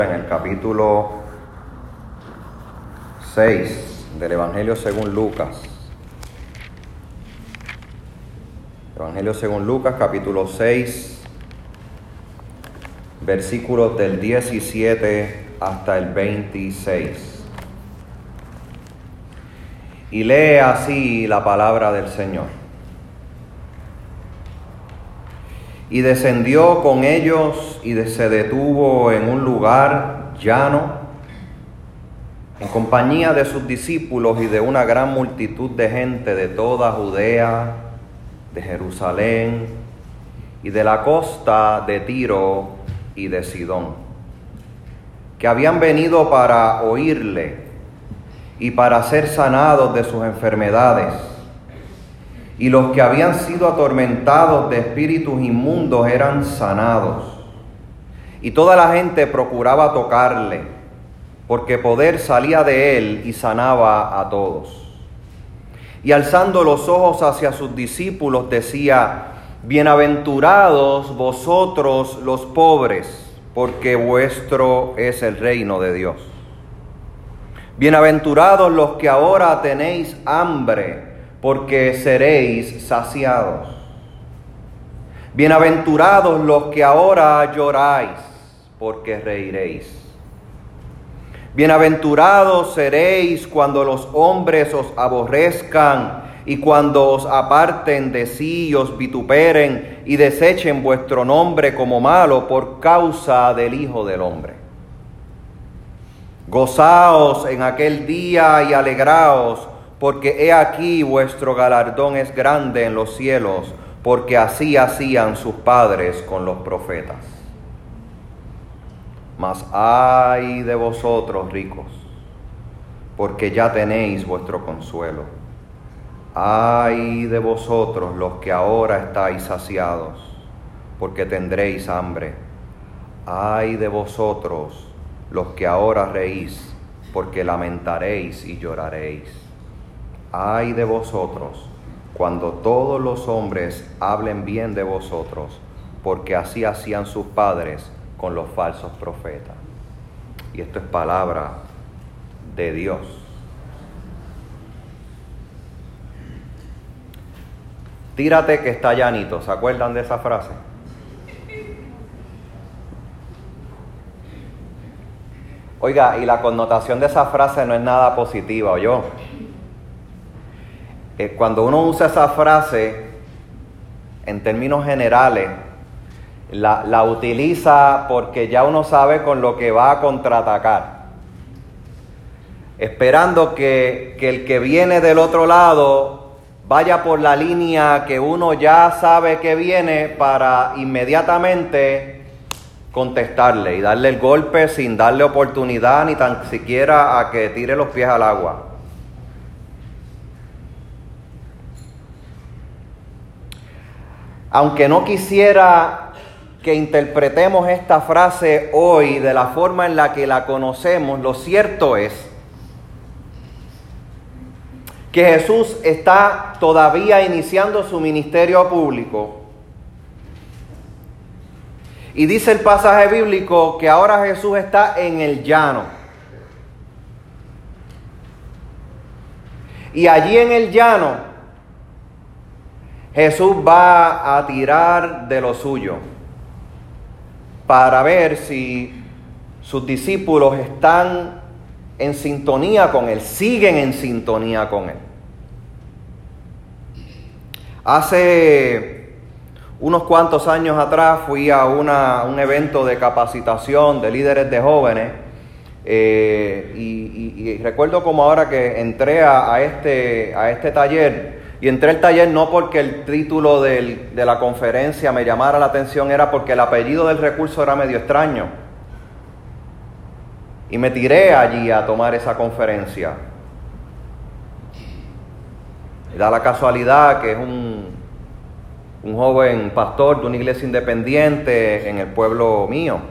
En el capítulo 6 del Evangelio según Lucas. Evangelio según Lucas, capítulo 6, versículos del 17 hasta el 26. Y lee así la palabra del Señor. Y descendió con ellos y se detuvo en un lugar llano, en compañía de sus discípulos y de una gran multitud de gente de toda Judea, de Jerusalén y de la costa de Tiro y de Sidón, que habían venido para oírle y para ser sanados de sus enfermedades. Y los que habían sido atormentados de espíritus inmundos eran sanados. Y toda la gente procuraba tocarle, porque poder salía de él y sanaba a todos. Y alzando los ojos hacia sus discípulos decía: bienaventurados vosotros los pobres, porque vuestro es el reino de Dios. Bienaventurados los que ahora tenéis hambre, porque seréis saciados. Bienaventurados los que ahora lloráis, porque reiréis. Bienaventurados seréis cuando los hombres os aborrezcan y cuando os aparten de sí y os vituperen y desechen vuestro nombre como malo por causa del Hijo del Hombre. Gozaos en aquel día y alegraos, porque he aquí vuestro galardón es grande en los cielos, porque así hacían sus padres con los profetas. Mas ay de vosotros ricos, porque ya tenéis vuestro consuelo. Ay de vosotros los que ahora estáis saciados, porque tendréis hambre. Ay de vosotros los que ahora reís, porque lamentaréis y lloraréis. Ay de vosotros, cuando todos los hombres hablen bien de vosotros, porque así hacían sus padres con los falsos profetas. Y esto es palabra de Dios. Tírate que está llanito, ¿se acuerdan de esa frase? Oiga, y la connotación de esa frase no es nada positiva, ¿oyó? Cuando uno usa esa frase, en términos generales, la utiliza porque ya uno sabe con lo que va a contraatacar. Esperando que el que viene del otro lado vaya por la línea que uno ya sabe que viene para inmediatamente contestarle y darle el golpe sin darle oportunidad ni tan siquiera a que tire los pies al agua. Aunque no quisiera que interpretemos esta frase hoy de la forma en la que la conocemos, lo cierto es que Jesús está todavía iniciando su ministerio público. Y dice el pasaje bíblico que ahora Jesús está en el llano. Y allí en el llano Jesús va a tirar de lo suyo para ver si sus discípulos están en sintonía con Él, siguen en sintonía con Él. Hace unos cuantos años atrás fui a un evento de capacitación de líderes de jóvenes y recuerdo como ahora que entré a este taller. Y entré al taller no porque el título de la conferencia me llamara la atención, era porque el apellido del recurso era medio extraño. Y me tiré allí a tomar esa conferencia. Y da la casualidad que es un joven pastor de una iglesia independiente en el pueblo mío.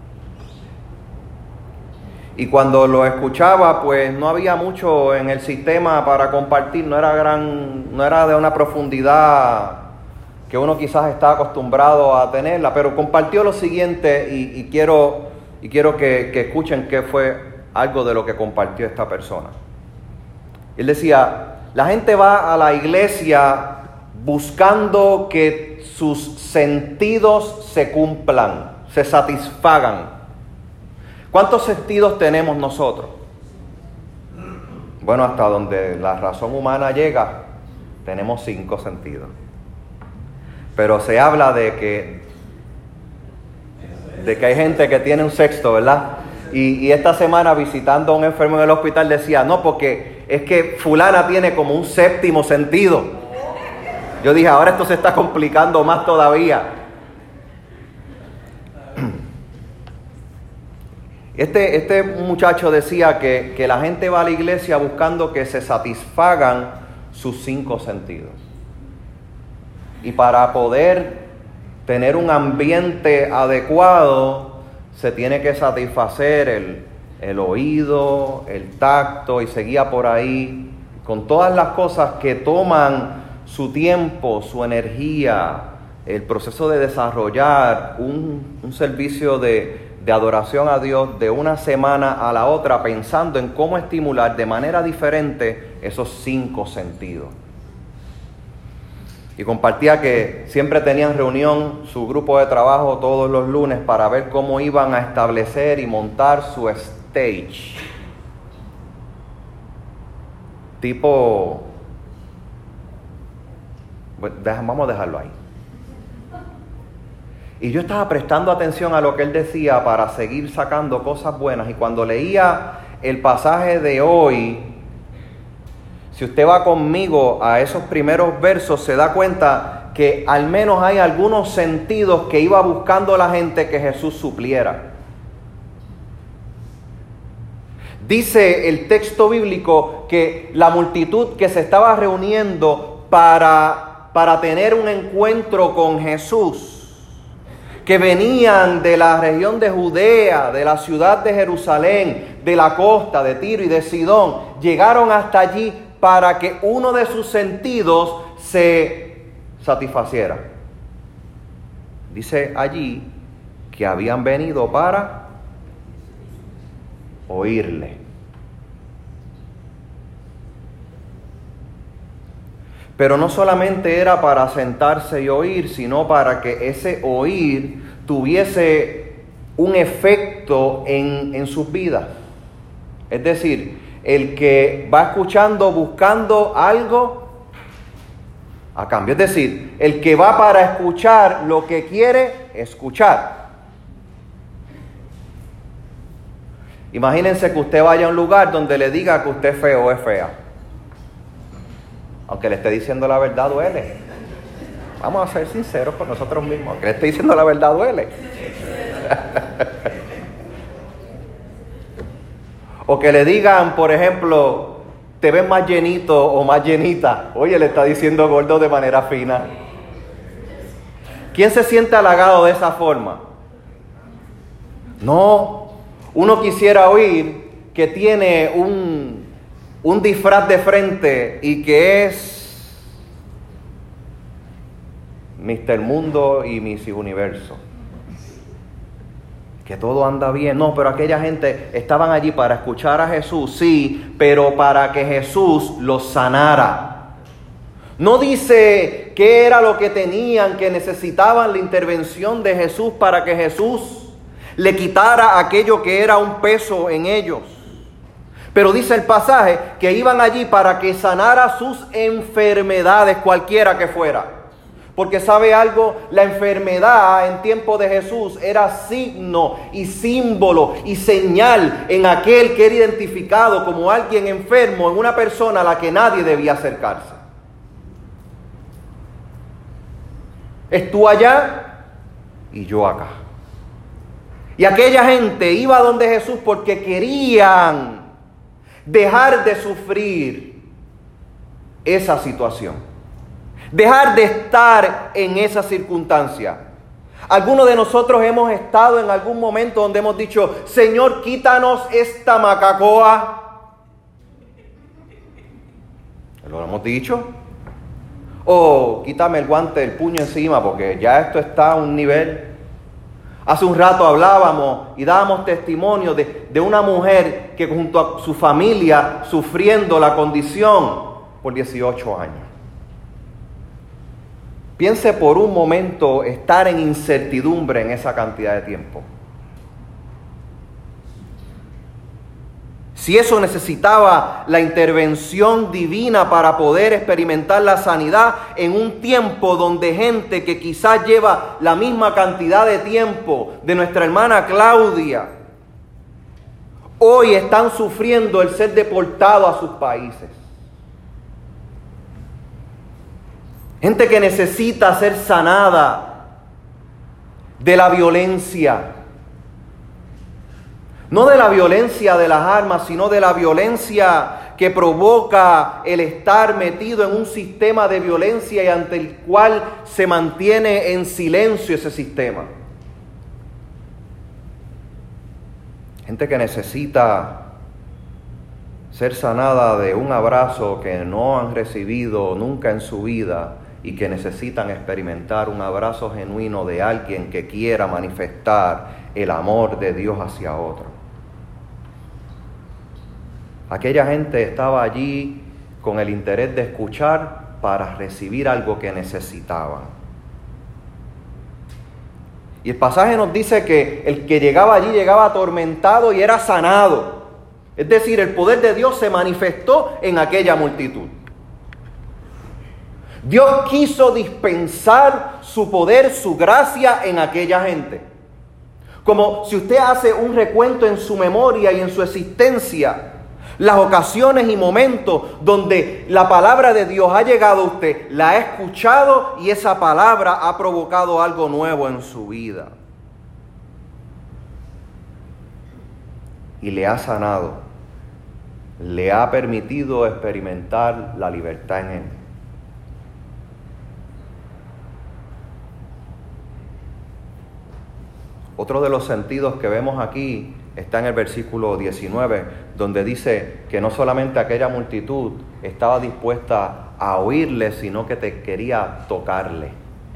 Y cuando lo escuchaba, pues no había mucho en el sistema para compartir, no era de una profundidad que uno quizás está acostumbrado a tenerla, pero compartió lo siguiente y quiero Y quiero que escuchen qué fue algo de lo que compartió esta persona. Él decía, la gente va a la iglesia buscando que sus sentidos se cumplan, se satisfagan. ¿Cuántos sentidos tenemos nosotros? Bueno, hasta donde la razón humana llega, tenemos 5 sentidos. Pero se habla de que hay gente que tiene un sexto, ¿verdad? Y esta semana visitando a un enfermo en el hospital decía, no, porque es que fulana tiene como un 7º sentido. Yo dije, ahora esto se está complicando más todavía. Este muchacho decía que la gente va a la iglesia buscando que se satisfagan sus 5 sentidos. Y para poder tener un ambiente adecuado, se tiene que satisfacer el oído, el tacto, y seguía por ahí, con todas las cosas que toman su tiempo, su energía, el proceso de desarrollar un servicio de adoración a Dios de una semana a la otra, pensando en cómo estimular de manera diferente esos 5 sentidos. Y compartía que siempre tenían reunión, su grupo de trabajo todos los lunes, para ver cómo iban a establecer y montar su stage. Tipo, vamos a dejarlo ahí. Y yo estaba prestando atención a lo que él decía para seguir sacando cosas buenas. Y cuando leía el pasaje de hoy, si usted va conmigo a esos primeros versos, se da cuenta que al menos hay algunos sentidos que iba buscando la gente que Jesús supliera. Dice el texto bíblico que la multitud que se estaba reuniendo para tener un encuentro con Jesús, que venían de la región de Judea, de la ciudad de Jerusalén, de la costa de Tiro y de Sidón, llegaron hasta allí para que uno de sus sentidos se satisfaciera. Dice allí que habían venido para oírle. Pero no solamente era para sentarse y oír, sino para que ese oír tuviese un efecto en sus vidas. Es decir, el que va escuchando buscando algo a cambio. Es decir, el que va para escuchar lo que quiere escuchar. Imagínense que usted vaya a un lugar donde le diga que usted es feo o es fea. Aunque le esté diciendo la verdad, duele. Vamos a ser sinceros con nosotros mismos. Aunque le esté diciendo la verdad, duele. O que le digan, por ejemplo, te ves más llenito o más llenita. Oye, le está diciendo gordo de manera fina. ¿Quién se siente halagado de esa forma? No. Uno quisiera oír que tiene un disfraz de frente y que es Mr. Mundo y Miss Universo. Que todo anda bien. No, pero aquella gente estaban allí para escuchar a Jesús, sí, pero para que Jesús los sanara. No dice qué era lo que tenían, que necesitaban la intervención de Jesús para que Jesús le quitara aquello que era un peso en ellos. Pero dice el pasaje que iban allí para que sanara sus enfermedades, cualquiera que fuera. Porque ¿sabe algo? La enfermedad en tiempo de Jesús era signo y símbolo y señal en aquel que era identificado como alguien enfermo, en una persona a la que nadie debía acercarse. Es tú allá y yo acá. Y aquella gente iba donde Jesús porque querían dejar de sufrir esa situación. Dejar de estar en esa circunstancia. Algunos de nosotros hemos estado en algún momento donde hemos dicho, Señor, quítanos esta macacoa. ¿Lo hemos dicho? O quítame el guante del puño encima porque ya esto está a un nivel. Hace un rato hablábamos y dábamos testimonio de una mujer que junto a su familia sufriendo la condición por 18 años. Piense por un momento estar en incertidumbre en esa cantidad de tiempo. Si eso necesitaba la intervención divina para poder experimentar la sanidad en un tiempo donde gente que quizás lleva la misma cantidad de tiempo de nuestra hermana Claudia, hoy están sufriendo el ser deportados a sus países. Gente que necesita ser sanada de la violencia. No de la violencia de las armas, sino de la violencia que provoca el estar metido en un sistema de violencia y ante el cual se mantiene en silencio ese sistema. Gente que necesita ser sanada de un abrazo que no han recibido nunca en su vida y que necesitan experimentar un abrazo genuino de alguien que quiera manifestar el amor de Dios hacia otro. Aquella gente estaba allí con el interés de escuchar para recibir algo que necesitaban. Y el pasaje nos dice que el que llegaba allí llegaba atormentado y era sanado. Es decir, el poder de Dios se manifestó en aquella multitud. Dios quiso dispensar su poder, su gracia en aquella gente. Como si usted hace un recuento en su memoria y en su existencia, las ocasiones y momentos donde la palabra de Dios ha llegado a usted, la ha escuchado y esa palabra ha provocado algo nuevo en su vida. Y le ha sanado, le ha permitido experimentar la libertad en él. Otro de los sentidos que vemos aquí está en el versículo 19, donde dice que no solamente aquella multitud estaba dispuesta a oírle, sino que te quería tocarle.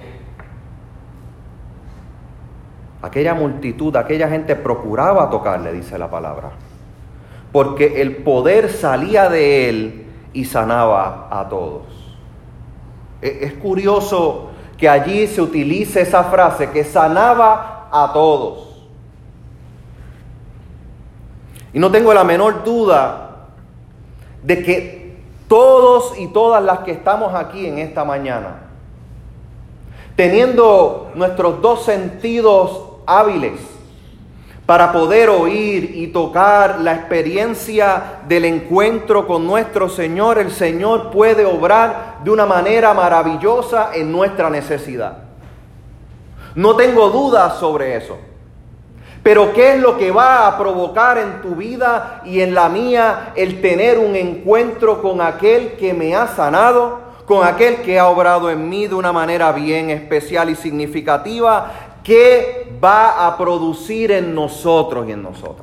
Aquella multitud, aquella gente procuraba tocarle, dice la palabra, porque el poder salía de él y sanaba a todos. Es curioso que allí se utilice esa frase, que sanaba a todos. Y no tengo la menor duda de que todos y todas las que estamos aquí en esta mañana, teniendo nuestros dos sentidos hábiles para poder oír y tocar la experiencia del encuentro con nuestro Señor, el Señor puede obrar de una manera maravillosa en nuestra necesidad. No tengo dudas sobre eso. Pero ¿qué es lo que va a provocar en tu vida y en la mía el tener un encuentro con aquel que me ha sanado, con aquel que ha obrado en mí de una manera bien especial y significativa? ¿Qué va a producir en nosotros y en nosotras?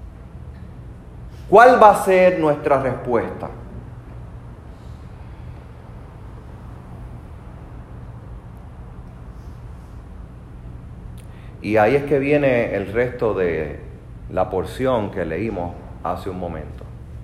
¿Cuál va a ser nuestra respuesta? Y ahí es que viene el resto de la porción que leímos hace un momento.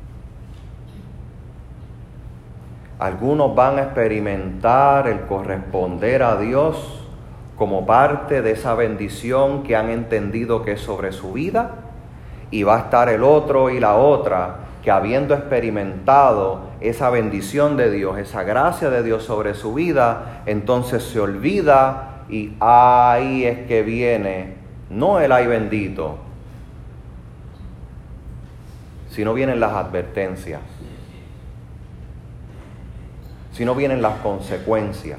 Algunos van a experimentar el corresponder a Dios como parte de esa bendición que han entendido que es sobre su vida, y va a estar el otro y la otra que, habiendo experimentado esa bendición de Dios, esa gracia de Dios sobre su vida, entonces se olvida. Y ahí es que viene, no el ay bendito, sino vienen las advertencias, sino vienen las consecuencias.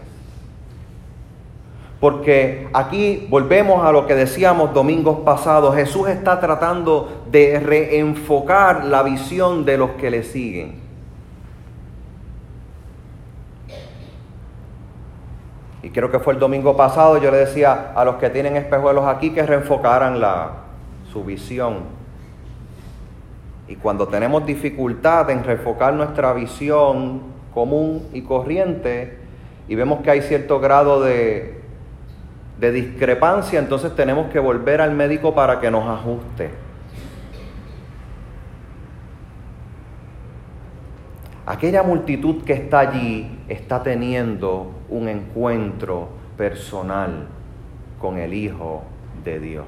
Porque aquí volvemos a lo que decíamos domingos pasados. Jesús está tratando de reenfocar la visión de los que le siguen. Y creo que fue el domingo pasado, yo le decía a los que tienen espejuelos aquí que reenfocaran su visión. Y cuando tenemos dificultad en reenfocar nuestra visión común y corriente, y vemos que hay cierto grado de de discrepancia, entonces tenemos que volver al médico para que nos ajuste. Aquella multitud que está allí está teniendo un encuentro personal con el Hijo de Dios.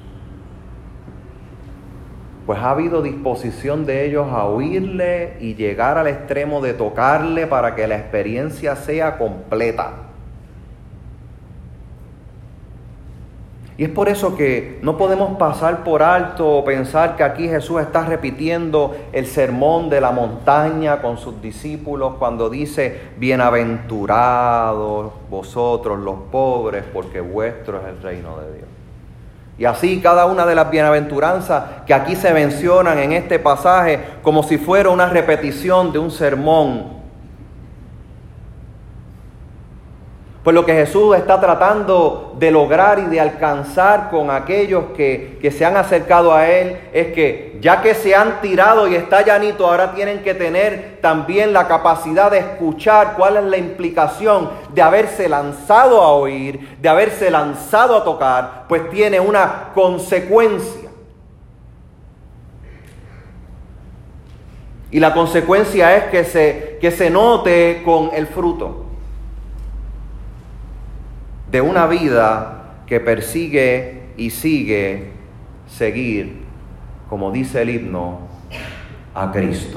Pues ha habido disposición de ellos a oírle y llegar al extremo de tocarle para que la experiencia sea completa. Y es por eso que no podemos pasar por alto o pensar que aquí Jesús está repitiendo el sermón de la montaña con sus discípulos cuando dice: bienaventurados vosotros los pobres, porque vuestro es el reino de Dios. Y así cada una de las bienaventuranzas que aquí se mencionan en este pasaje, como si fuera una repetición de un sermón. Pues lo que Jesús está tratando de lograr y de alcanzar con aquellos que se han acercado a Él es que ya que se han tirado y está llanito, ahora tienen que tener también la capacidad de escuchar cuál es la implicación de haberse lanzado a oír, de haberse lanzado a tocar, pues tiene una consecuencia. Y la consecuencia es que se note con el fruto de una vida que persigue y sigue seguir, como dice el himno, a Cristo.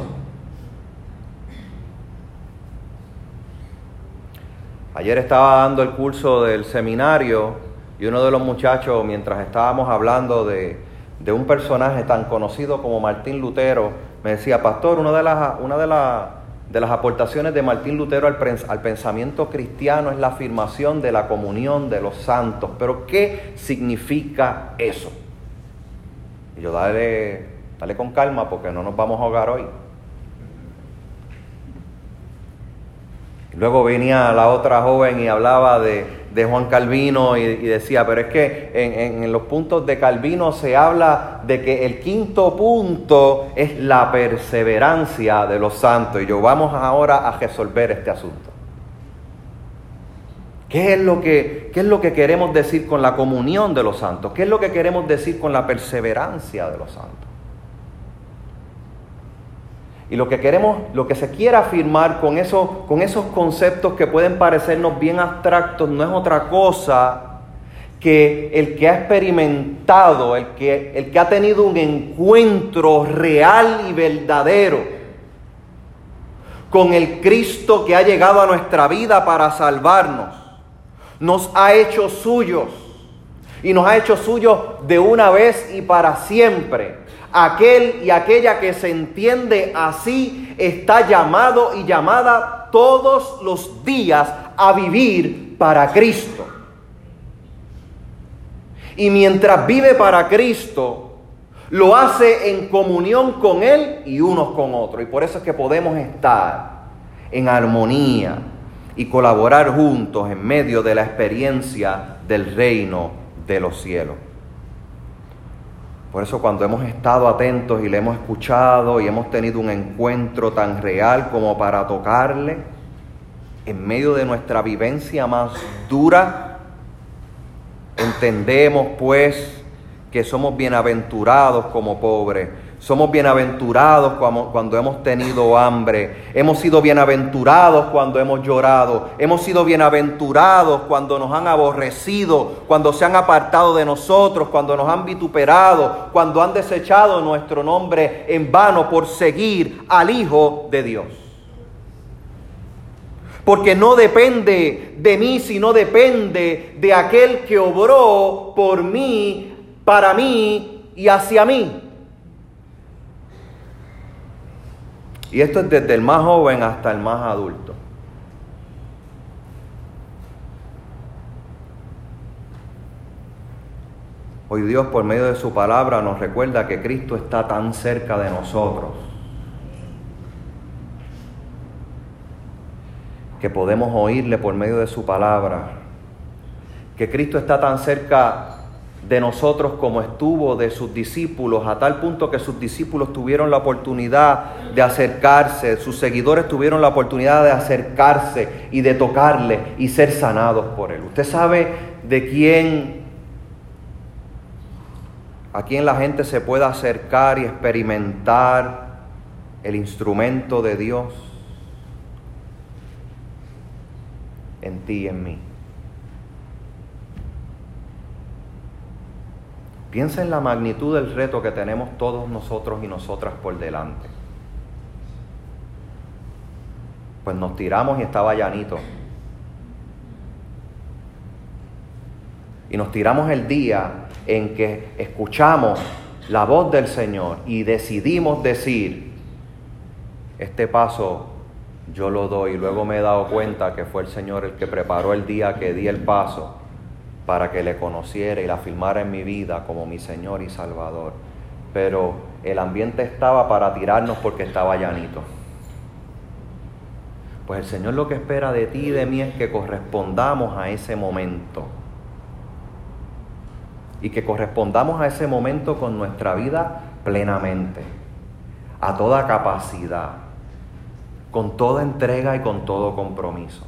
Ayer estaba dando el curso del seminario y uno de los muchachos, mientras estábamos hablando de un personaje tan conocido como Martín Lutero, me decía: pastor, una de las aportaciones de Martín Lutero al pensamiento cristiano es la afirmación de la comunión de los santos. ¿Pero qué significa eso? Y yo, dale con calma porque no nos vamos a ahogar hoy. Y luego venía la otra joven y hablaba de Juan Calvino y decía: pero es que en los puntos de Calvino se habla de que el quinto punto es la perseverancia de los santos. Y yo, vamos ahora a resolver este asunto. ¿Qué es lo que queremos decir con la comunión de los santos? ¿Qué es lo que queremos decir con la perseverancia de los santos? Y lo que se quiere afirmar con esos conceptos que pueden parecernos bien abstractos, no es otra cosa que el que ha experimentado, el que ha tenido un encuentro real y verdadero con el Cristo que ha llegado a nuestra vida para salvarnos, nos ha hecho suyos, y nos ha hecho suyos de una vez y para siempre. Aquel y aquella que se entiende así está llamado y llamada todos los días a vivir para Cristo. Y mientras vive para Cristo, lo hace en comunión con Él y unos con otros. Y por eso es que podemos estar en armonía y colaborar juntos en medio de la experiencia del reino de los cielos. Por eso cuando hemos estado atentos y le hemos escuchado y hemos tenido un encuentro tan real como para tocarle, en medio de nuestra vivencia más dura, entendemos pues que somos bienaventurados como pobres. Somos bienaventurados cuando hemos tenido hambre. Hemos sido bienaventurados cuando hemos llorado. Hemos sido bienaventurados cuando nos han aborrecido, cuando se han apartado de nosotros, cuando nos han vituperado, cuando han desechado nuestro nombre en vano por seguir al Hijo de Dios. Porque no depende de mí, sino depende de aquel que obró por mí, para mí y hacia mí. Y esto es desde el más joven hasta el más adulto. Hoy Dios, por medio de su palabra, nos recuerda que Cristo está tan cerca de nosotros que podemos oírle por medio de su palabra. Que Cristo está tan cerca de nosotros como estuvo de sus discípulos, a tal punto que sus discípulos tuvieron la oportunidad de acercarse, sus seguidores tuvieron la oportunidad de acercarse y de tocarle y ser sanados por Él. Usted sabe a quién la gente se pueda acercar y experimentar el instrumento de Dios en ti y en mí. Piensa en la magnitud del reto que tenemos todos nosotros y nosotras por delante. Pues nos tiramos y estaba llanito. Y nos tiramos el día en que escuchamos la voz del Señor y decidimos decir, este paso yo lo doy. Y luego me he dado cuenta que fue el Señor el que preparó el día que di el paso para que le conociera y la afirmara en mi vida como mi Señor y Salvador. Pero el ambiente estaba para tirarnos porque estaba llanito. Pues el Señor lo que espera de ti y de mí es que correspondamos a ese momento. Y que correspondamos a ese momento con nuestra vida plenamente, a toda capacidad, con toda entrega y con todo compromiso.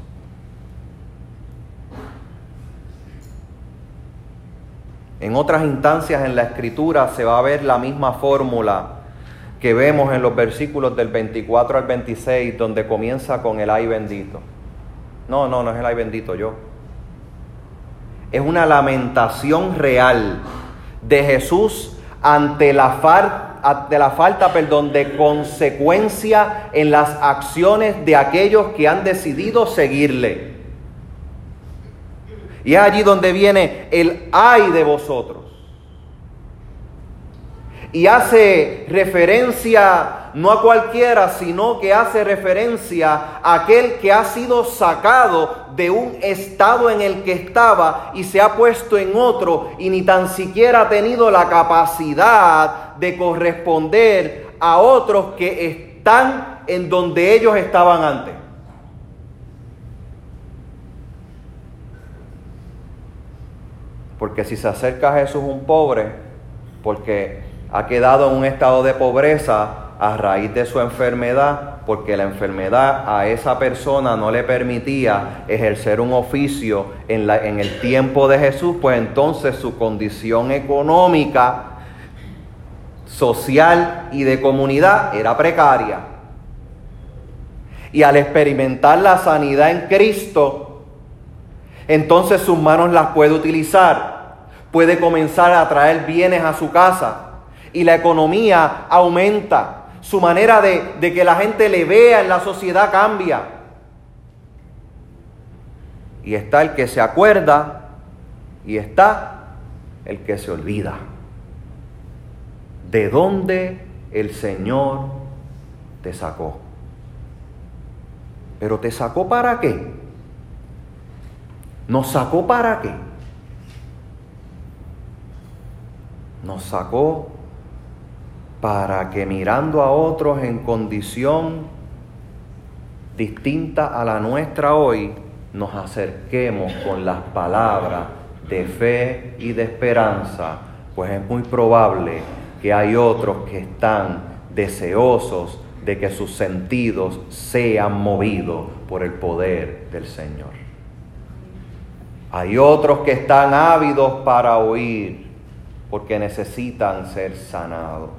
En otras instancias en la Escritura se va a ver la misma fórmula que vemos en los versículos del 24 al 26, donde comienza con el ay bendito. No es el ay bendito yo. Es una lamentación real de Jesús ante la falta de consecuencia en las acciones de aquellos que han decidido seguirle. Y es allí donde viene el ay de vosotros. Y hace referencia no a cualquiera, sino que hace referencia a aquel que ha sido sacado de un estado en el que estaba y se ha puesto en otro y ni tan siquiera ha tenido la capacidad de corresponder a otros que están en donde ellos estaban antes. Porque si se acerca a Jesús un pobre, porque ha quedado en un estado de pobreza a raíz de su enfermedad, porque la enfermedad a esa persona no le permitía ejercer un oficio en el tiempo de Jesús, pues entonces su condición económica, social y de comunidad era precaria. Y al experimentar la sanidad en Cristo, entonces sus manos las puede utilizar, puede comenzar a traer bienes a su casa y la economía aumenta, su manera de que la gente le vea en la sociedad cambia. Y está el que se acuerda y está el que se olvida. ¿De dónde el Señor te sacó? ¿Pero te sacó para qué? ¿Nos sacó para qué? Nos sacó para que mirando a otros en condición distinta a la nuestra hoy, nos acerquemos con las palabras de fe y de esperanza, pues es muy probable que hay otros que están deseosos de que sus sentidos sean movidos por el poder del Señor. Hay otros que están ávidos para oír, porque necesitan ser sanados.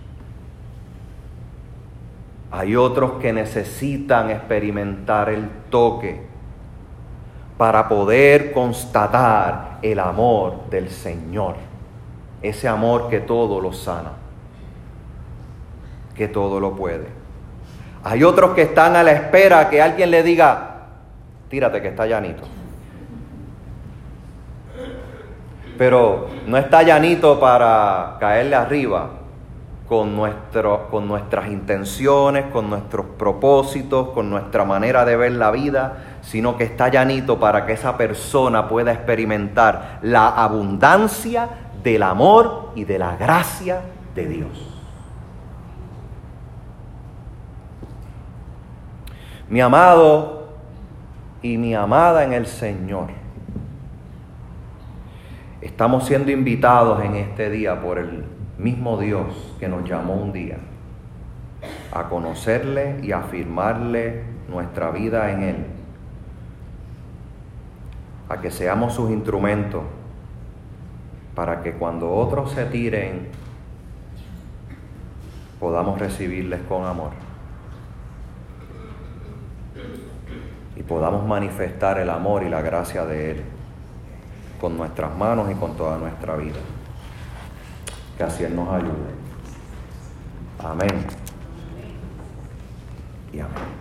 Hay otros que necesitan experimentar el toque para poder constatar el amor del Señor. Ese amor que todo lo sana, que todo lo puede. Hay otros que están a la espera que alguien le diga, tírate que está llanito. Pero no está llanito para caerle arriba con nuestras intenciones, con nuestros propósitos, con nuestra manera de ver la vida, sino que está llanito para que esa persona pueda experimentar la abundancia del amor y de la gracia de Dios. Mi amado y mi amada en el Señor, estamos siendo invitados en este día por el mismo Dios que nos llamó un día a conocerle y afirmarle nuestra vida en Él. a que seamos sus instrumentos para que cuando otros se tiren, podamos recibirles con amor y podamos manifestar el amor y la gracia de Él con nuestras manos y con toda nuestra vida. Que así Él nos ayude. Amén. Y amén.